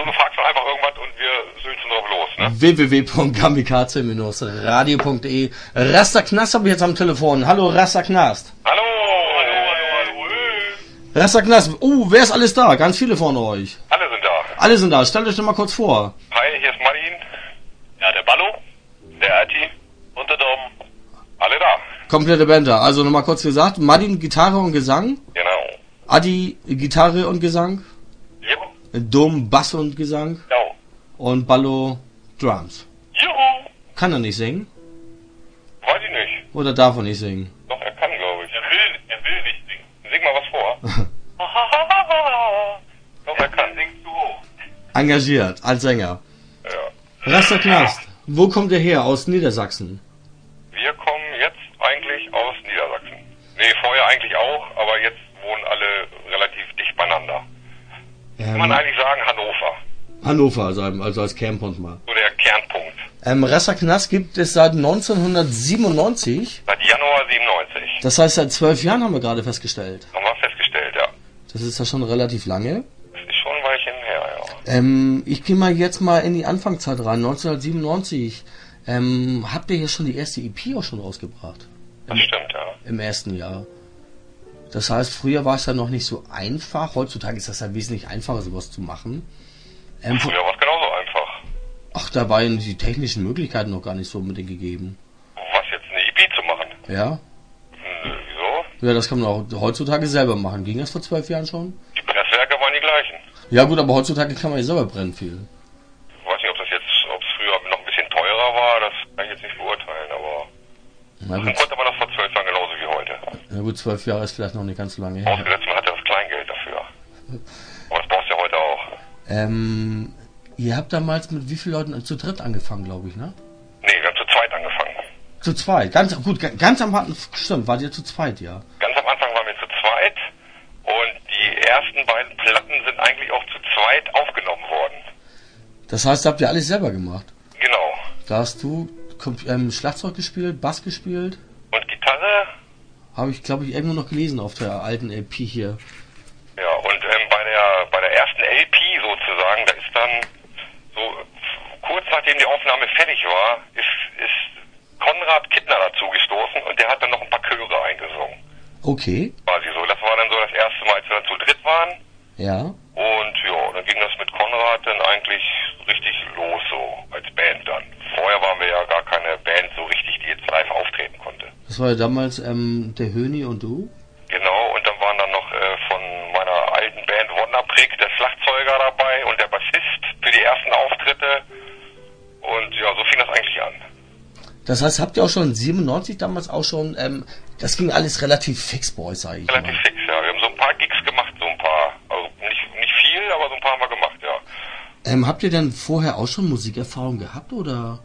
du fragst doch einfach irgendwas und wir sülzen drauf los, ne? www.kamikaze-radio.de. Rasta Knast habe ich jetzt am Telefon. Hallo Rasta Knast. Hallo! Rasta Knast, wer ist alles da? Ganz viele von euch. Alle sind da. Alle sind da, stellt euch doch mal kurz vor. Hi, hier ist Martin. Ja, der Ballo. Der Erti. Und der Dom. Alle da. Komplette Band da. Also nochmal kurz gesagt, Martin Gitarre und Gesang. Genau. Adi Gitarre und Gesang. Jo. Dom Bass und Gesang. Jo. Und Ballo Drums. Juhu. Kann er nicht singen? Weiß ich nicht. Oder darf er nicht singen? Doch, er kann, glaube ich. Er will nicht singen. Sing mal was vor. Doch, er kann. Singst du hoch. Engagiert, als Sänger. Ja. Rasta Knast, wo kommt ihr her? Aus Niedersachsen? Wir kommen jetzt eigentlich aus Niedersachsen. Nee, vorher eigentlich auch, aber jetzt wohnen alle relativ dicht beieinander. Kann man eigentlich sagen Hannover. Hannover, also als Kernpunkt mal. So der Kernpunkt. Rasta Knast gibt es seit 1997. Seit Januar 97. Das heißt, seit 12 Jahren haben wir gerade festgestellt. Haben wir festgestellt, ja. Das ist ja schon relativ lange. Das ist schon ein Weilchen her, ja. Ich gehe mal jetzt mal in die Anfangszeit rein, 1997. Habt ihr hier schon die erste EP auch schon rausgebracht? Das stimmt, ja. Im ersten Jahr. Das heißt, früher war es ja noch nicht so einfach. Heutzutage ist das ja wesentlich einfacher, sowas zu machen. Früher war es genauso einfach. Ach, da waren die technischen Möglichkeiten noch gar nicht so unbedingt gegeben. Was jetzt eine EP zu machen? Ja? Wieso? Ja, das kann man auch heutzutage selber machen. Ging das vor 12 Jahren schon? Die Presswerke waren die gleichen. Ja gut, aber heutzutage kann man ja selber brennen viel. Ich weiß nicht, ob es früher noch ein bisschen teurer war, das kann ich jetzt nicht beurteilen, aber dann konnte man das vor 12 Jahren genauso wie heute. Ja gut, 12 Jahre ist vielleicht noch nicht ganz so lange her. Ausgesetzt, man hatte das Kleingeld dafür. Aber das brauchst du ja heute auch. Ihr habt damals mit wie vielen Leuten? Zu dritt angefangen, glaube ich, ne? Nee, wir haben zu zweit angefangen. Zu zweit, ganz am Anfang, stimmt, wart ihr zu zweit, ja. Ganz am Anfang waren wir zu zweit und die ersten beiden Platten sind eigentlich auch zu zweit aufgenommen worden. Das heißt, habt ihr alles selber gemacht? Genau. Da hast du Schlagzeug gespielt, Bass gespielt? Und Gitarre? Habe ich, glaube ich, irgendwo noch gelesen auf der alten LP hier. Ja, und bei der ersten LP sozusagen, da ist dann so kurz nachdem die Aufnahme fertig war, ist Konrad Kittner dazu gestoßen und der hat dann noch ein paar Chöre eingesungen. Okay. Quasi so. Das war dann so das erste Mal, als wir dann zu dritt waren. Ja. Und ja, dann ging das mit Konrad dann eigentlich richtig los so als Band dann. Vorher waren wir ja gar keine Band so richtig, die jetzt live auftreten konnte. Das war ja damals der Höni und du? Genau, und dann waren dann noch von meiner alten Band Wonderprick der Schlagzeuger dabei und der Bassist für die ersten Auftritte. Und ja, so fing das eigentlich an. Das heißt, habt ihr auch schon 97 damals auch schon, das ging alles relativ fix bei euch, sag ich mal. Relativ fix, ja. Wir haben so ein paar Gigs gemacht, so ein paar. Also nicht viel, aber so ein paar haben wir gemacht, ja. Habt ihr denn vorher auch schon Musikerfahrung gehabt, oder?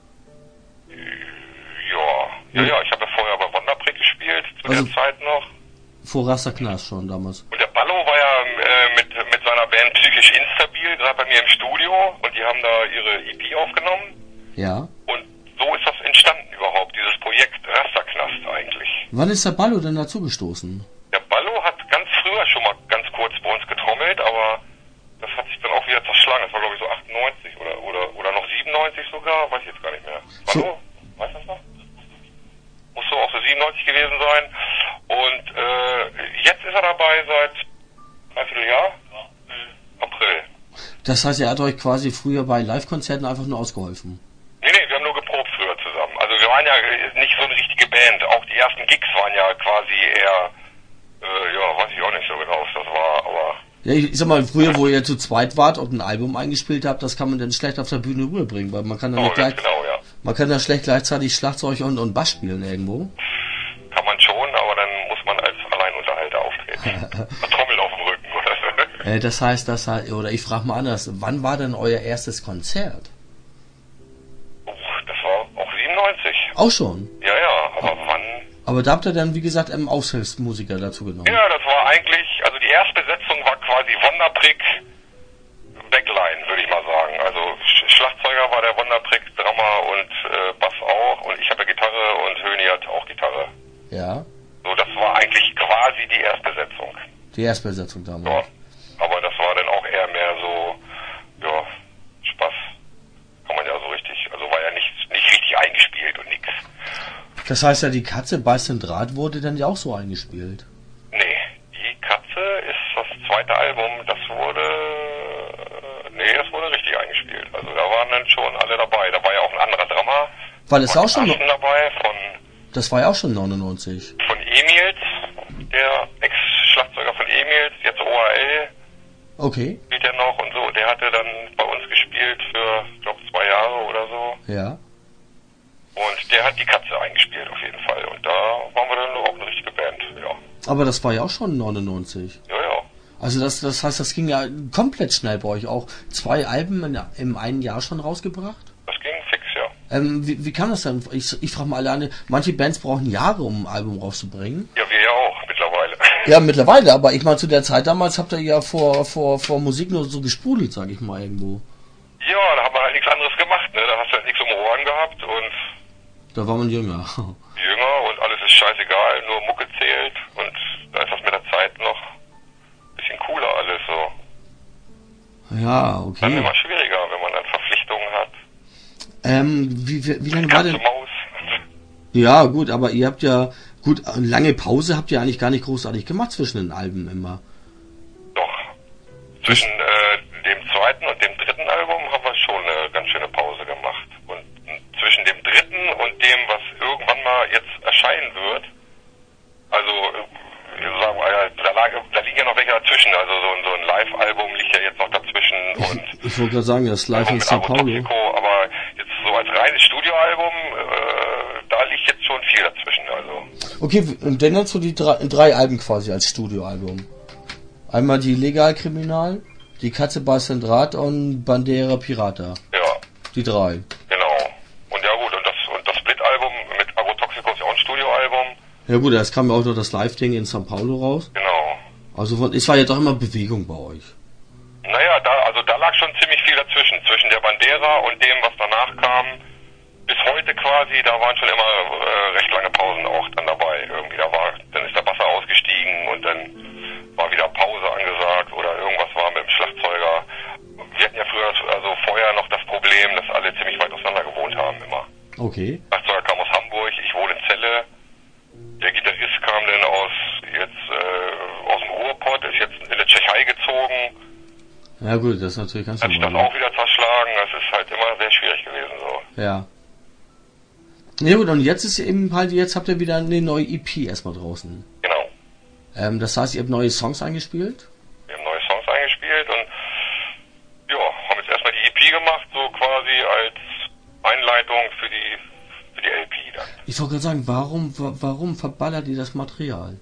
Ja, ich habe ja vorher bei Wonderprick gespielt, zu der Zeit noch. Vor Rasta Knast schon damals. Und der Ballo war ja mit seiner Band psychisch instabil, gerade bei mir im Studio. Und die haben da ihre EP aufgenommen. Ja. Und so ist das entstanden überhaupt, dieses Projekt Rasta Knast eigentlich. Wann ist der Ballo denn dazu gestoßen? Der Ballo hat ganz früher schon mal ganz kurz bei uns getrommelt, aber das hat sich dann auch wieder zerschlagen. Das war glaube ich so 98 oder noch 97 sogar, weiß ich jetzt gar nicht mehr. Ballo, weißt du das noch? Muss so auch so 97 gewesen sein. Und jetzt ist er dabei seit dreiviertel Jahr? April. Das heißt, er hat euch quasi früher bei Live-Konzerten einfach nur ausgeholfen? Nee, wir haben nur geprobt früher zusammen. Also wir waren ja nicht so eine richtige Band. Auch die ersten Gigs waren ja quasi eher, weiß ich auch nicht so genau, was das war, aber... Ja, ich sag mal, früher, wo ihr zu zweit wart und ein Album eingespielt habt, das kann man dann schlecht auf der Bühne rüberbringen, weil man kann dann nicht man kann dann schlecht gleichzeitig Schlagzeug und Bass spielen irgendwo. Kann man schon, aber dann muss man als Alleinunterhalter auftreten. Trommel auf dem Rücken oder so. Das heißt, oder ich frage mal anders, wann war denn euer erstes Konzert? Das war auch 97. Auch schon? Ja, aber wann? Aber da habt ihr dann, wie gesagt, Aushilfsmusiker dazu genommen. Ja, das war eigentlich, also die Erstbesetzung war quasi Wonderprick Backline, würde ich mal sagen. Also Schlagzeuger war der Wonderprick, Drummer und Bass auch. Und ich habe ja Gitarre und Höni hat auch Gitarre. Ja. So, das war eigentlich quasi die Erstbesetzung. Die Erstbesetzung damals. Ja, aber das war dann auch eher mehr so, ja, Das heißt ja, die Katze beißt den Draht wurde dann ja auch so eingespielt. Nee, die Katze ist das zweite Album, das wurde richtig eingespielt. Also da waren dann schon alle dabei. Da war ja auch ein anderer Drummer. Weil es auch schon dabei das war ja auch schon 99. Von Emils, der Ex-Schlagzeuger von Emils, jetzt ORL. Okay. Spielt er noch und so. Der hatte dann bei uns gespielt für, ich glaube, 2 Jahre oder so. Ja. Und der hat die Katze eingespielt auf jeden Fall. Und da waren wir dann auch eine richtige Band, ja. Aber das war ja auch schon 99. Ja, ja. Also das heißt, das ging ja komplett schnell bei euch auch. 2 Alben im einen Jahr schon rausgebracht? Das ging fix, ja. Wie kam das denn? Ich frage mal alleine, manche Bands brauchen Jahre, um ein Album rauszubringen. Ja, wir ja auch, mittlerweile. Ja, mittlerweile, aber ich meine, zu der Zeit damals habt ihr ja vor Musik nur so gesprudelt, sag ich mal irgendwo. Ja, da hat man halt nichts anderes gemacht, ne? Da hast du halt nichts um Ohren gehabt und... Da war man jünger. Jünger und alles ist scheißegal, nur Mucke zählt und da ist das mit der Zeit noch ein bisschen cooler alles so. Ja, okay. Dann immer schwieriger, wenn man dann Verpflichtungen hat. Wie lange war denn... Maus. Ja, gut, aber ihr habt ja... Gut, eine lange Pause habt ihr eigentlich gar nicht großartig gemacht zwischen den Alben immer. Doch. Zwischen dem zweiten und dem dritten Album haben wir schon eine ganz schöne Pause gemacht. Und zwischen dem dritten und dem, was irgendwann mal jetzt erscheinen wird, also da liegen ja noch welche dazwischen. Also so ein Live-Album liegt ja jetzt noch dazwischen. Und ich wollte gerade sagen, das Live in Sao Paulo. Aber jetzt so als reines Studioalbum, da liegt jetzt schon viel dazwischen. Also. Okay, und dann nennst du die 3 Alben quasi als Studioalbum. Einmal die Legal Kriminal, die Katze beißt den Draht und Bandera Pirata. Ja. Die 3. Genau. Und ja gut, und das Split-Album mit Agrotoxico ist ja auch ein Studioalbum. Ja gut, es kam ja auch noch das Live-Ding in Sao Paulo raus. Genau. Also es war ja doch immer Bewegung bei euch. Naja, da lag schon ziemlich viel dazwischen. Zwischen der Bandera und dem, was danach kam, bis heute quasi, da waren schon immer recht lange Pausen auch dann dabei. Irgendwie, dann ist der Basser ausgestiegen und dann war wieder Pause angesagt oder irgendwas war mit dem Schlagzeuger. Wir hatten ja früher, also vorher noch das Problem, dass alle ziemlich weit auseinander gewohnt haben immer. Okay. Der Schlagzeuger kam aus Hamburg, ich wohne in Celle. Der Gitarrist kam dann aus dem Ruhrpott, ist jetzt in der Tschechei gezogen. Ja gut, das ist natürlich ganz normal. Hat sich das auch wieder zerschlagen, das ist halt immer sehr schwierig gewesen so. Ja. Ja gut, und jetzt ist eben halt, jetzt habt ihr wieder eine neue EP erstmal draußen. Genau. Das heißt, ihr habt neue Songs eingespielt? Wir haben neue Songs eingespielt und ja, haben jetzt erstmal die EP gemacht, so quasi als Einleitung für die LP dann. Ich wollte gerade sagen, warum verballert ihr das Material?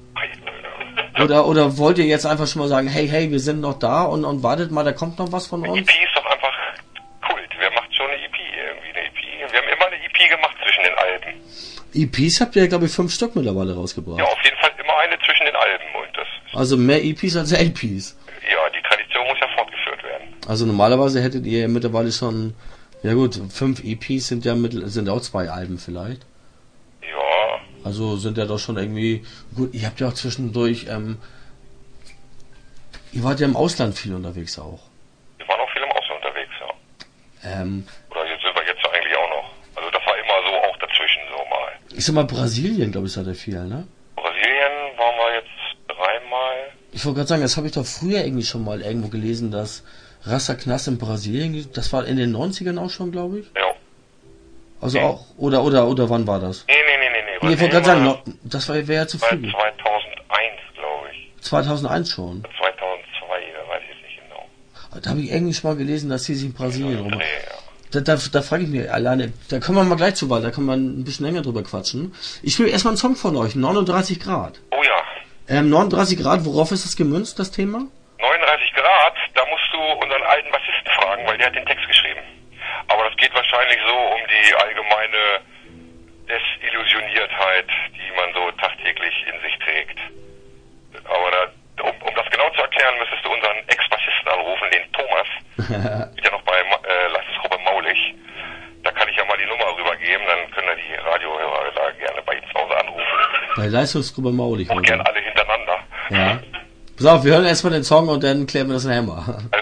Oder wollt ihr jetzt einfach schon mal sagen, hey, wir sind noch da und wartet mal, da kommt noch was von uns? Die EP ist doch einfach Kult. Wer macht schon eine EP irgendwie? Eine EP? Wir haben immer eine EP gemacht zwischen den Alben. EPs habt ihr ja, glaube ich, 5 Stück mittlerweile rausgebracht. Ja, auf jeden Fall immer eine zwischen den Alben. Und das also mehr EPs als LPs. Ja, die Tradition muss ja fortgeführt werden. Also normalerweise hättet ihr mittlerweile schon, ja gut, 5 EPs sind auch 2 Alben vielleicht. Ja. Also sind ja doch schon irgendwie, gut, ihr habt ja auch zwischendurch, ihr wart ja im Ausland viel unterwegs auch. Wir waren auch viel im Ausland unterwegs, ja. Oder jetzt sind wir jetzt eigentlich auch noch. Also das war immer so auch dazwischen so mal. Ich sag mal, Brasilien, glaube ich, seid ihr viel, ne? Brasilien waren wir jetzt 3-mal. Ich wollte gerade sagen, das habe ich doch früher irgendwie schon mal irgendwo gelesen, dass Rasta Knast in Brasilien, das war in den 90ern auch schon, glaube ich? Ja. Also auch, oder wann war das? Nee. Nee, ich wollte gerade sagen, das wäre ja zu früh. 2001, glaube ich. 2001 schon? 2002, da weiß ich nicht genau. Da habe ich irgendwie schon mal gelesen, dass sie sich in Brasilien rum. Ja. Da frage ich mich alleine, da kommen wir mal gleich zu, weil da können wir ein bisschen länger drüber quatschen. Ich will erstmal einen Song von euch, 39 Grad. Oh ja. 39 Grad, worauf ist das gemünzt, das Thema? 39 Grad, da musst du unseren alten Bassisten fragen, weil der hat den Text geschrieben. Aber das geht wahrscheinlich so um die allgemeine Desillusioniertheit, die man so tagtäglich in sich trägt. Aber um das genau zu erklären, müsstest du unseren Ex-Bassisten anrufen, den Thomas. Ist ja noch bei Leistungsgruppe Maulig. Da kann ich ja mal die Nummer rübergeben, dann können die Radiohörer da gerne bei ihm zu Hause anrufen. Bei Leistungsgruppe Maulig. Und gerne alle hintereinander. Ja. Pass auf, wir hören erstmal den Song und dann klären wir das nachher mal.